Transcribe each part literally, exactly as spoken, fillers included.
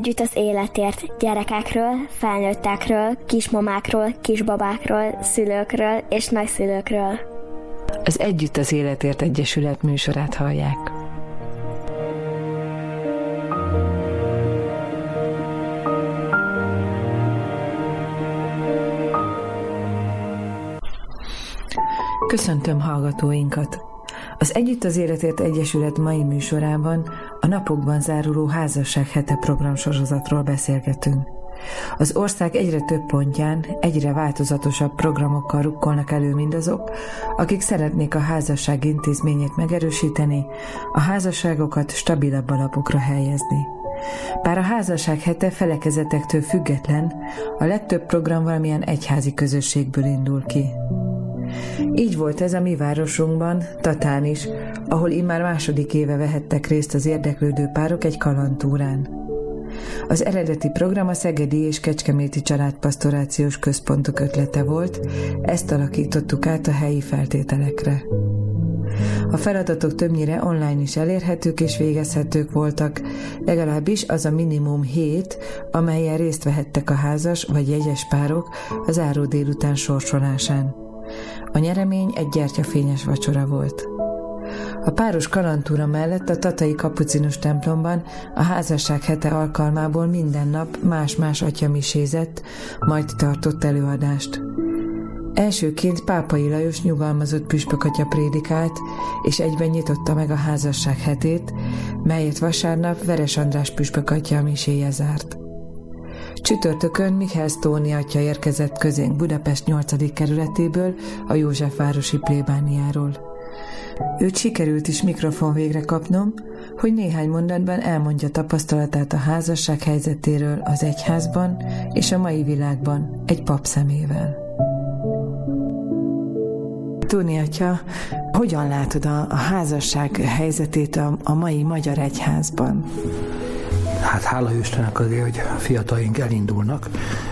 Együtt az életért gyerekekről, felnőttekről, kismamákról, kisbabákról, szülőkről és nagyszülőkről. Az Együtt az életért Egyesület műsorát hallják. Köszöntöm hallgatóinkat! Az Együtt az életért Egyesület mai műsorában a napokban záruló Házasság hete programsorozatról beszélgetünk. Az ország egyre több pontján egyre változatosabb programokkal rukkolnak elő mindazok, akik szeretnék a házasság intézményét megerősíteni, a házasságokat stabilabb alapokra helyezni. Bár a Házasság hete felekezetektől független, a legtöbb program valamilyen egyházi közösségből indul ki. Így volt ez a mi városunkban, Tatán is, ahol immár második éve vehettek részt az érdeklődő párok egy kalandtúrán. Az eredeti program a Szegedi és Kecskeméti Családpastorációs Központok ötlete volt, ezt alakítottuk át a helyi feltételekre. A feladatok többnyire online is elérhetők és végezhetők voltak, legalábbis az a minimum hét, amelyen részt vehettek a házas vagy jegyes párok a záró délután sorsolásán. A nyeremény egy gyertyafényes vacsora volt. A páros kalandtúra mellett a tatai kapucinus templomban a Házasság hete alkalmából minden nap más-más atyamisézett, majd tartott előadást. Elsőként Pápai Lajos nyugalmazott püspökatya prédikált, és egyben nyitotta meg a Házasság hetét, melyet vasárnap Veres András püspökatya miséje zárt. Csütörtökön Mihály Sztóni atya érkezett közénk Budapest nyolcadik kerületéből, a Józsefvárosi plébániáról. Őt sikerült is mikrofon végre kapnom, hogy néhány mondatban elmondja tapasztalatát a házasság helyzetéről az egyházban és a mai világban egy pap szemével. Tóni atya, hogyan látod a, a házasság helyzetét a, a mai magyar egyházban? Hát hála Istennek azért, hogy a fiatalink elindulnak.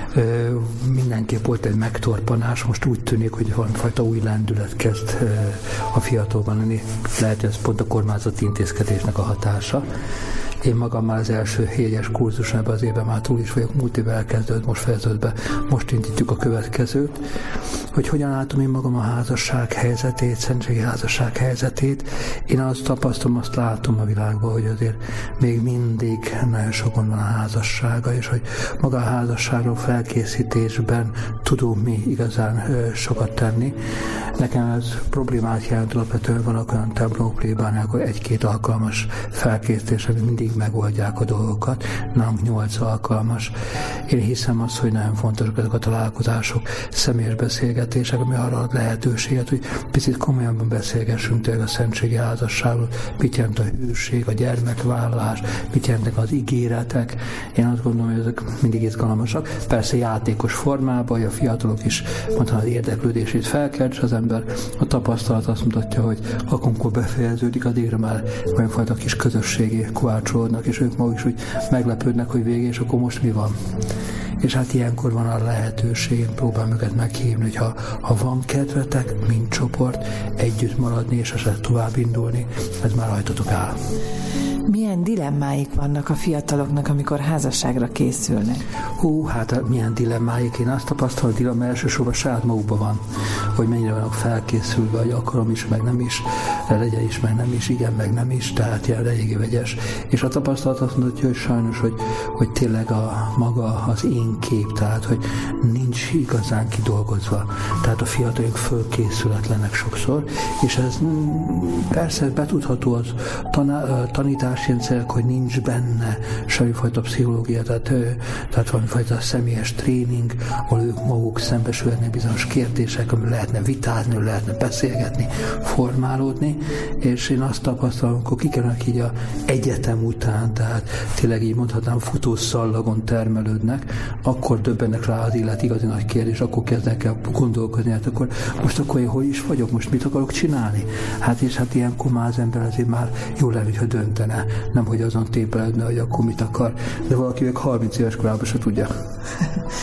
Mindenképp volt egy megtorpanás, most úgy tűnik, hogy valamifajta új lendület kezd a fiatalban lenni. Lehet, hogy ez pont a kormányzati intézkedésnek a hatása. Én magam már az első jegyes kurzuson ebben az évben már túl is vagyok, múlt évben elkezdődött, most fejeződött be, most indítjuk a következőt, hogy hogyan látom én magam a házasság helyzetét, szentségi házasság helyzetét. Én azt tapasztalom, azt látom a világban, hogy azért még mindig nagyon sok gond van a házassága, és hogy maga a házasságról felkészítésben tudunk mi igazán ö, sokat tenni. Nekem ez problémát jelent, alapvetően vannak olyan templomok, plébániák, akkor egy-két alkalmas felkészítés, ami mindig megoldják a dolgokat, nem nyolc alkalmas. Én hiszem azt, hogy nagyon fontosak ezek a találkozások, személyes beszélgetések, ami arra ad lehetőséget, hogy picit komolyabban beszélgessünk tényleg a szentségi házasságról, mit jelent a hűség, a gyermekvállalás, mit jelentek az ígéretek. Én azt gondolom, hogy ezek mindig izgalmasak. Persze játékos formában, hogy a fiatalok is mondtam, az érdeklődését felkeltse az ember. A tapasztalat azt mutatja, hogy akkor befejeződik, addigra már olyanfajta kis közösségi kovácsolódnak, és ők maguk is úgy meglepődnek, hogy végén, és akkor most mi van. És hát ilyenkor van a lehetőség, én próbálom őket meghívni, hogy ha, ha van kedvetek, mint csoport, együtt maradni, és esetleg tovább indulni, ez már rajtatok áll. Milyen dilemmáik vannak a fiataloknak, amikor házasságra készülnek? Hú, hát milyen dilemmáik? Én azt tapasztalom, hogy dilemma elsősorban saját magukban van, hogy mennyire vannak felkészülve, hogy akarom is, meg nem is, legyen is, meg nem is, igen, meg nem is, tehát ilyen eléggé vegyes. És a tapasztalat azt mutatja, hogy sajnos, hogy, hogy tényleg a maga az én kép, tehát, hogy nincs igazán kidolgozva. Tehát a fiatalok fölkészületlenek sokszor, és ez persze betudható az taná, tanítás, rendszerek, hogy nincs benne semmifajta pszichológia, tehát, tehát valamifajta személyes tréning, ahol ők maguk szembesülhetnek bizonyos kérdések, amiről lehetne vitázni, lehetne beszélgetni, formálódni, és én azt tapasztalom, amikor kikerülnek így a egyetem után, tehát tényleg így mondhatnám futószallagon termelődnek, akkor döbbennek rá az élet igazi nagy kérdés, akkor kezdnek el gondolkodni, hát akkor most akkor én hol is vagyok, most mit akarok csinálni? Hát és hát ilyenkor már az ember azért már jól lenne, hogyha döntene, nem hogy azon tépeledne, hogy akkor mit akar, de valaki meg harminc éves korában se tudja.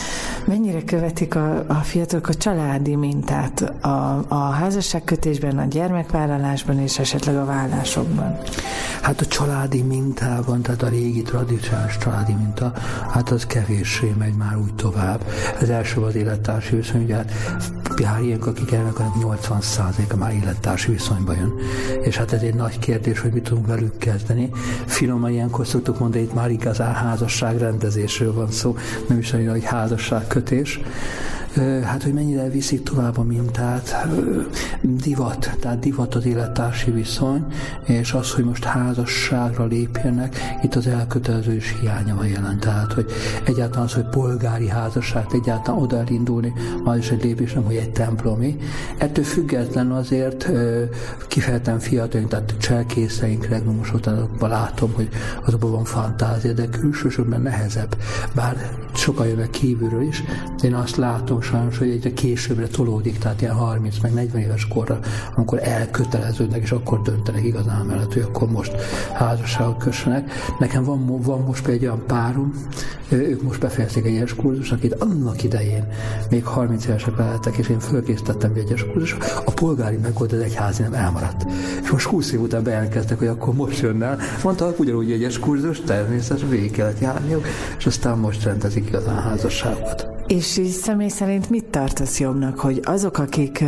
Mennyire követik a, a fiatalok a családi mintát a, a házasságkötésben, a gyermekvállalásban és esetleg a vállásokban? Hát a családi mintában, tehát a régi tradicionális családi minta, hát az kevéssé megy már úgy tovább. Az első az élettársi viszony, ugye hát pár ilyenek, akik elnek, nyolcvan százaléka már élettársi viszonyba jön. És hát ez egy nagy kérdés, hogy mit tudunk velük kezdeni. Finoman ilyenkor szoktuk mondani, itt már igazán házasságrendezésről van szó, nem is olyan, hogy házasságkötés. Hát, hogy mennyire viszik tovább a mintát, divat, tehát divat az élettársi viszony, és az, hogy most házasságra lépjenek, itt az elköteleződés hiánya van jelen. Tehát, hogy egyáltalán az, hogy polgári házasság, egyáltalán oda elindulni, már is egy lépés, nem, hogy egy templomi. Ettől független azért kifejezetten fiatalunk, tehát cselkészeink, regnumosottanokban látom, hogy azokban van fantázia, de külsősökben nehezebb. Bár sokan jönnek kívülről is, de én azt látom sajnos, hogy egyre későbbre tolódik, tehát ilyen harminc meg negyven éves korra, amikor elköteleződnek, és akkor döntenek igazán mellett, hogy akkor most házasságot kössenek. Nekem van, van most például egy olyan párom, ők most befejezték egy egyes kurzust, akit annak idején még harminc évesek lehettek, és én fölkészítettem egy egyes kurzusra, a polgári megold az egyházi nem elmaradt. És most húsz év után bejelentkeztek, hogy akkor most jön el. Mondtak ugyanúgy egyes kurzus, természetesen végig kellett járniuk, és aztán most rendezik igazán házasságot. És így személy szerint mit tartasz jobbnak, hogy azok, akik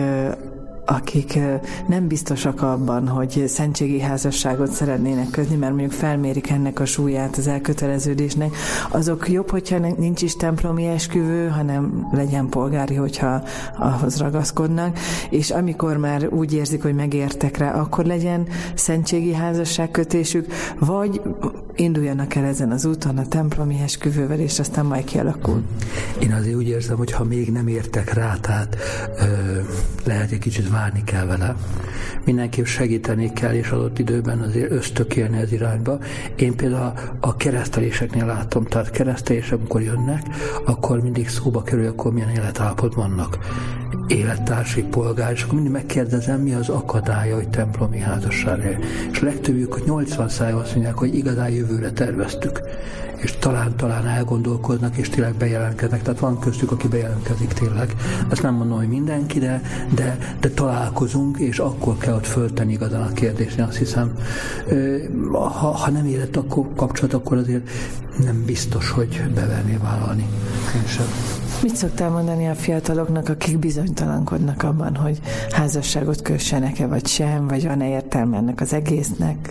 akik nem biztosak abban, hogy szentségi házasságot szeretnének kötni, mert mondjuk felmérik ennek a súlyát az elköteleződésnek, azok jobb, hogyha nincs is templomi esküvő, hanem legyen polgári, hogyha ahhoz ragaszkodnak, és amikor már úgy érzik, hogy megértek rá, akkor legyen szentségi házasságkötésük, vagy induljanak el ezen az úton a templomi esküvővel, és aztán majd kialakul. Én azért úgy érzem, hogy ha még nem értek rá, tehát ö, lehet egy kicsit várni kell vele. Mindenképp segíteni kell, és adott időben azért ösztökélni az irányba. Én például a, a kereszteléseknél látom, tehát keresztelések, amikor jönnek, akkor mindig szóba kerül, akkor milyen életállapotban vannak. Élettársi, polgár, és akkor mindig megkérdezem, mi az akadálya, hogy templomi házasság. És legtöbbjük, hogy nyolcvan százalék azt mondják, hogy igazán jövőre terveztük. És talán-talán elgondolkoznak, és tényleg bejelentkeznek. Tehát van köztük, aki bejelentkezik tényleg. Ezt nem mondom, hogy mindenki, de, de, de találkozunk, és akkor kell ott föltenni igazán a kérdést. Én azt hiszem, ha, ha nem érett akkor kapcsolat, akkor azért nem biztos, hogy beverné vállalni. Én sem. Mit szoktál mondani a fiataloknak, akik bizonytalankodnak abban, hogy házasságot kössenek-e, vagy sem, vagy van-e értelme ennek az egésznek?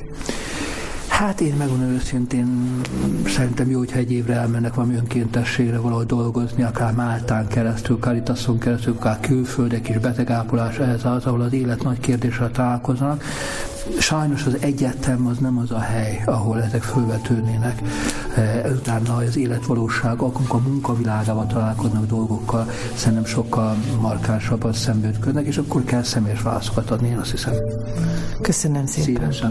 Hát én megmondom őszintén, szerintem jó, hogyha egy évre elmennek valami önkéntességre valahol dolgozni, akár Máltán keresztül, Caritason keresztül, akár külföldek is, betegápolás, ez az, ahol az élet nagy kérdéssel találkoznak. Sajnos az egyetem az nem az a hely, ahol ezek fölvetődnének. Utána az életvalóság, akkor a munkavilágában találkoznak dolgokkal, szerintem sokkal markánsabban szembeütköznek, és akkor kell személyes válaszokat adni, én azt hiszem. Köszönöm szépen. Szívesen.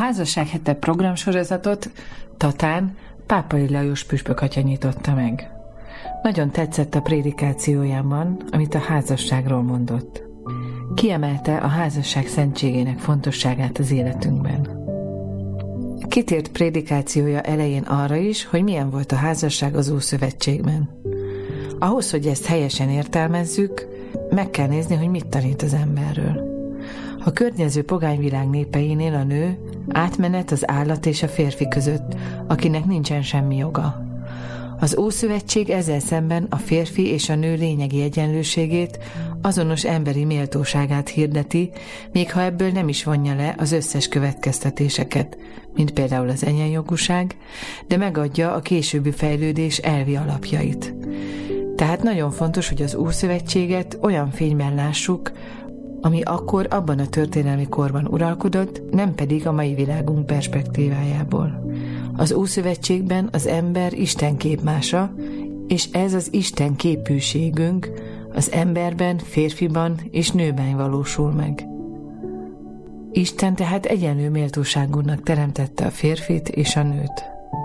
házasság hete programsorozatot Tatán Pápai Lajos püspökatya nyitotta meg. Nagyon tetszett a prédikációjában, amit a házasságról mondott. Kiemelte a házasság szentségének fontosságát az életünkben. Kitért prédikációja elején arra is, hogy milyen volt a házasság az Ószövetségben. Ahhoz, hogy ezt helyesen értelmezzük, meg kell nézni, hogy mit tanít az emberről. A környező pogányvilág népeinél a nő átmenet az állat és a férfi között, akinek nincsen semmi joga. Az Ószövetség ezzel szemben a férfi és a nő lényegi egyenlőségét, azonos emberi méltóságát hirdeti, még ha ebből nem is vonja le az összes következtetéseket, mint például az egyenjogúság, de megadja a későbbi fejlődés elvi alapjait. Tehát nagyon fontos, hogy az Ószövetséget olyan fényben lássuk, ami akkor abban a történelmi korban uralkodott, nem pedig a mai világunk perspektívájából. Az Ószövetségben az ember Isten képmása, és ez az Isten képűségünk az emberben, férfiban és nőben valósul meg. Isten tehát egyenlő méltóságúnak teremtette a férfit és a nőt.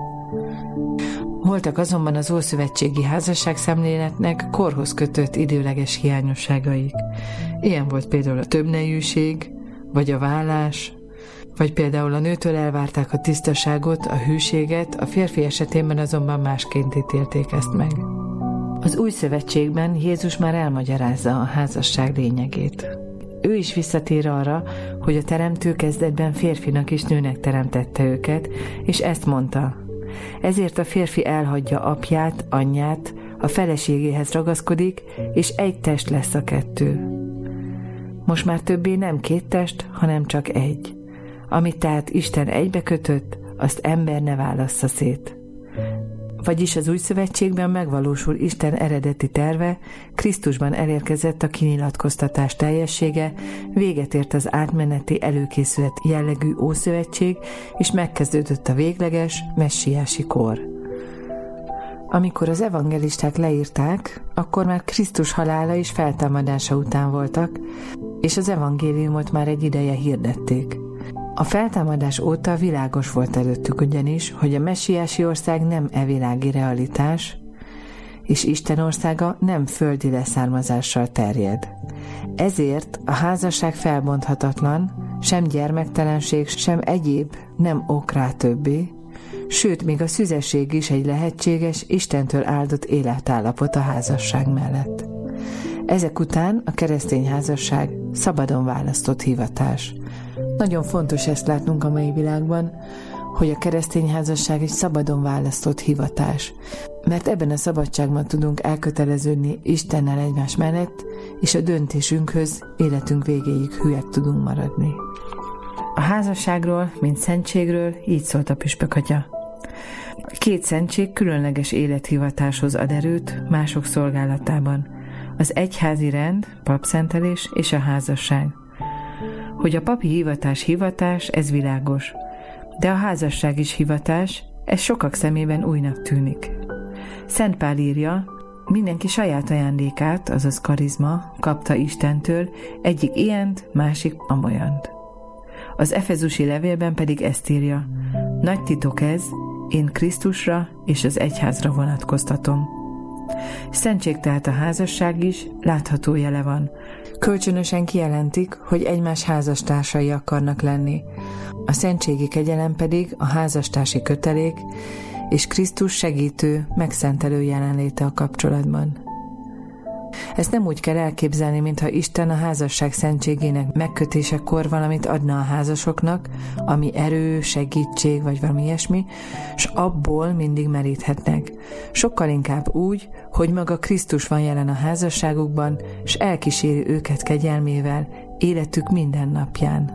Voltak azonban az ószövetségi házasságszemléletnek korhoz kötött időleges hiányosságaik. Ilyen volt például a többnejűség, vagy a vállás, vagy például a nőtől elvárták a tisztaságot, a hűséget, a férfi esetében azonban másként ítélték ezt meg. Az új szövetségben Jézus már elmagyarázza a házasság lényegét. Ő is visszatér arra, hogy a teremtő kezdetben férfinak és nőnek teremtette őket, és ezt mondta: ezért a férfi elhagyja apját, anyját, a feleségéhez ragaszkodik, és egy test lesz a kettő. Most már többé nem két test, hanem csak egy. Amit tehát Isten egybekötött, azt ember ne válassza szét. Vagyis az új szövetségben megvalósul Isten eredeti terve, Krisztusban elérkezett a kinyilatkoztatás teljessége, véget ért az átmeneti előkészület jellegű ószövetség, és megkezdődött a végleges, messiási kor. Amikor az evangelisták leírták, akkor már Krisztus halála és feltámadása után voltak, és az evangéliumot már egy ideje hirdették. A feltámadás óta világos volt előttük ugyanis, hogy a messiási ország nem e világi realitás, és Isten országa nem földi leszármazással terjed. Ezért a házasság felbonthatatlan, sem gyermektelenség, sem egyéb nem ok rá többé, sőt, még a szüzesség is egy lehetséges, Istentől áldott életállapot a házasság mellett. Ezek után a keresztény házasság szabadon választott hivatás. Nagyon fontos ezt látnunk a mai világban, hogy a keresztény házasság egy szabadon választott hivatás, mert ebben a szabadságban tudunk elköteleződni Istennel egymás mellett, és a döntésünkhöz életünk végéig hülyek tudunk maradni. A házasságról, mint szentségről így szólt a püspökatya. Két szentség különleges élethivatáshoz ad erőt mások szolgálatában. Az egyházi rend, papszentelés és a házasság. Hogy a papi hivatás hivatás, ez világos. De a házasság is hivatás, ez sokak szemében újnak tűnik. Szent Pál írja, mindenki saját ajándékát, azaz karizma, kapta Istentől, egyik ilyent, másik amolyant. Az efezusi levélben pedig ezt írja: nagy titok ez, én Krisztusra és az egyházra vonatkoztatom. Szentség tehát a házasság is, látható jele van. Kölcsönösen kijelentik, hogy egymás házastársai akarnak lenni. A szentségi kegyelem pedig a házastársi kötelék, és Krisztus segítő, megszentelő jelenléte a kapcsolatban. Ezt nem úgy kell elképzelni, mintha Isten a házasság szentségének megkötésekor valamit adna a házasoknak, ami erő, segítség vagy valami ilyesmi, s abból mindig meríthetnek. Sokkal inkább úgy, hogy maga Krisztus van jelen a házasságukban, s elkíséri őket kegyelmével életük minden napján.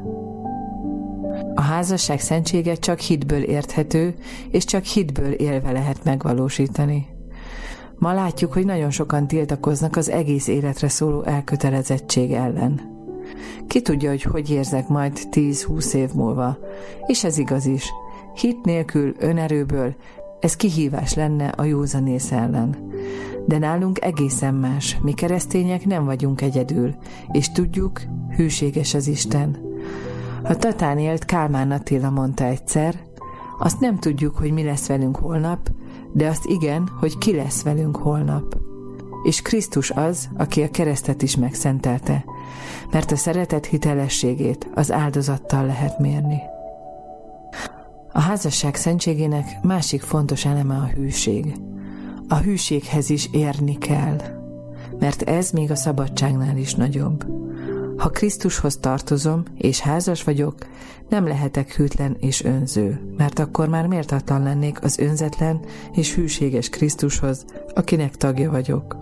A házasság szentsége csak hitből érthető, és csak hitből élve lehet megvalósítani. Ma látjuk, hogy nagyon sokan tiltakoznak az egész életre szóló elkötelezettség ellen. Ki tudja, hogy hogy érzek majd tíz-húsz év múlva. És ez igaz is. Hit nélkül, önerőből ez kihívás lenne a józanész ellen. De nálunk egészen más. Mi keresztények nem vagyunk egyedül, és tudjuk, hűséges az Isten. Ha Tatán élt, Kálmán Attila mondta egyszer, azt nem tudjuk, hogy mi lesz velünk holnap, de azt igen, hogy ki lesz velünk holnap. És Krisztus az, aki a keresztet is megszentelte, mert a szeretet hitelességét az áldozattal lehet mérni. A házasság szentségének másik fontos eleme a hűség. A hűséghez is érni kell, mert ez még a szabadságnál is nagyobb. Ha Krisztushoz tartozom, és házas vagyok, nem lehetek hűtlen és önző, mert akkor már méltatlan lennék az önzetlen és hűséges Krisztushoz, akinek tagja vagyok.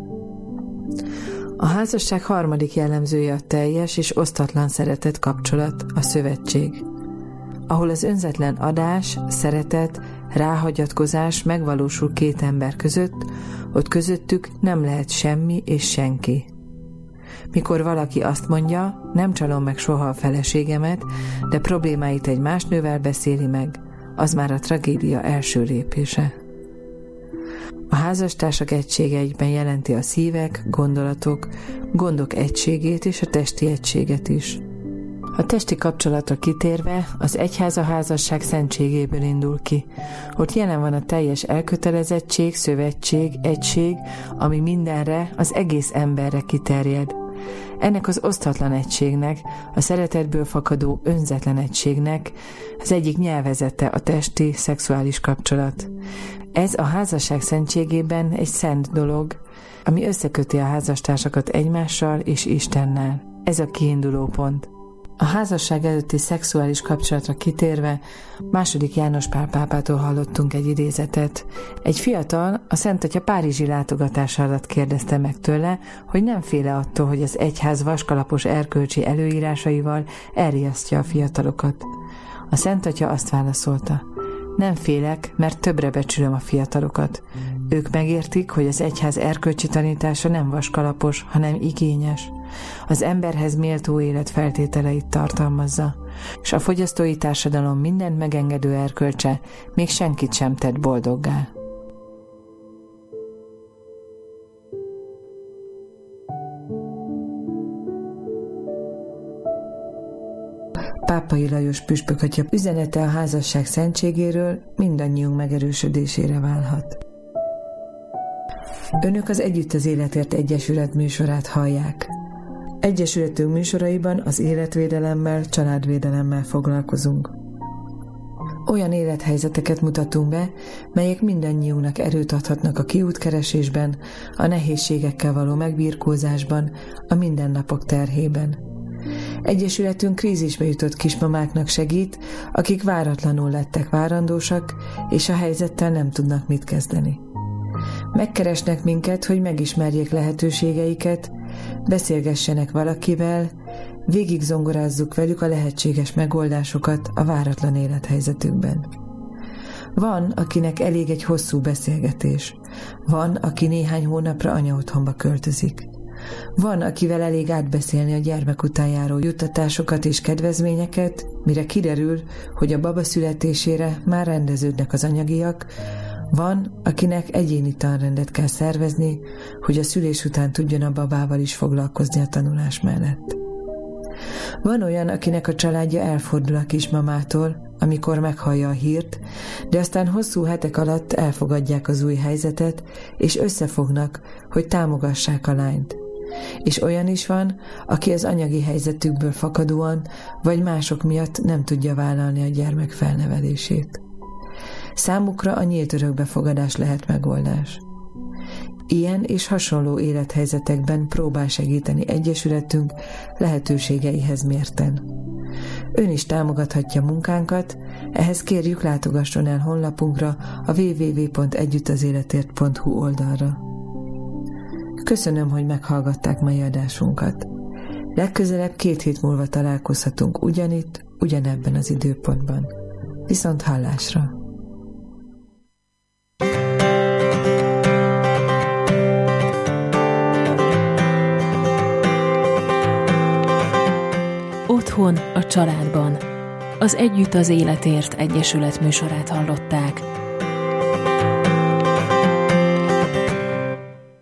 A házasság harmadik jellemzője a teljes és osztatlan szeretet kapcsolat, a szövetség, ahol az önzetlen adás, szeretet, ráhagyatkozás megvalósul két ember között, ott közöttük nem lehet semmi és senki. Mikor valaki azt mondja, nem csalom meg soha a feleségemet, de problémáit egy más nővel beszéli meg, az már a tragédia első lépése. A házastársak egysége egyben jelenti a szívek, gondolatok, gondok egységét és a testi egységet is. A testi kapcsolatra kitérve az egyház a házasság szentségéből indul ki. Ott jelen van a teljes elkötelezettség, szövetség, egység, ami mindenre, az egész emberre kiterjed. Ennek az osztatlan egységnek, a szeretetből fakadó önzetlen egységnek az egyik nyelvezete a testi, szexuális kapcsolat. Ez a házasság szentségében egy szent dolog, ami összeköti a házastársakat egymással és Istennel. Ez a kiinduló pont. A házasság előtti szexuális kapcsolatra kitérve második János Pál pápától hallottunk egy idézetet. Egy fiatal a Szent Atya párizsi látogatása alatt kérdezte meg tőle, hogy nem féle attól, hogy az egyház vaskalapos erkölcsi előírásaival elriasztja a fiatalokat. A Szent Atya azt válaszolta: nem félek, mert többre becsülöm a fiatalokat. Ők megértik, hogy az egyház erkölcsi tanítása nem vaskalapos, hanem igényes. Az emberhez méltó élet feltételeit tartalmazza, és a fogyasztói társadalom mindent megengedő erkölcse még senkit sem tett boldoggá. Pápai Lajos püspök atya üzenete a házasság szentségéről mindannyiunk megerősödésére válhat. Önök az Együtt az Életért Egyesület műsorát hallják. Egyesületünk műsoraiban az életvédelemmel, családvédelemmel foglalkozunk. Olyan élethelyzeteket mutatunk be, melyek mindannyiunknak erőt adhatnak a kiútkeresésben, a nehézségekkel való megbirkózásban, a mindennapok terhében. Egyesületünk krízisbe jutott kismamáknak segít, akik váratlanul lettek várandósak, és a helyzettel nem tudnak mit kezdeni. Megkeresnek minket, hogy megismerjék lehetőségeiket, beszélgessenek valakivel, végigzongorázzuk velük a lehetséges megoldásokat a váratlan élethelyzetükben. Van, akinek elég egy hosszú beszélgetés. Van, aki néhány hónapra anyaotthonba költözik. Van, akivel elég átbeszélni a gyermek után járó juttatásokat és kedvezményeket, mire kiderül, hogy a baba születésére már rendeződnek az anyagiak. Van, akinek egyéni tanrendet kell szervezni, hogy a szülés után tudjon a babával is foglalkozni a tanulás mellett. Van olyan, akinek a családja elfordul a kismamától, amikor meghallja a hírt, de aztán hosszú hetek alatt elfogadják az új helyzetet, és összefognak, hogy támogassák a lányt. És olyan is van, aki az anyagi helyzetükből fakadóan, vagy mások miatt nem tudja vállalni a gyermek felnevelését. Számukra a nyílt örökbefogadás lehet megoldás. Ilyen és hasonló élethelyzetekben próbál segíteni egyesületünk lehetőségeihez mérten. Ön is támogathatja munkánkat, ehhez kérjük látogasson el honlapunkra a double-u double-u double-u pont együttazéletért pont hu oldalra. Köszönöm, hogy meghallgatták mai adásunkat. Legközelebb két hét múlva találkozhatunk ugyanitt, ugyanebben az időpontban. Viszont hallásra! Otthon a családban. Az Együtt az Életért Egyesület műsorát hallották.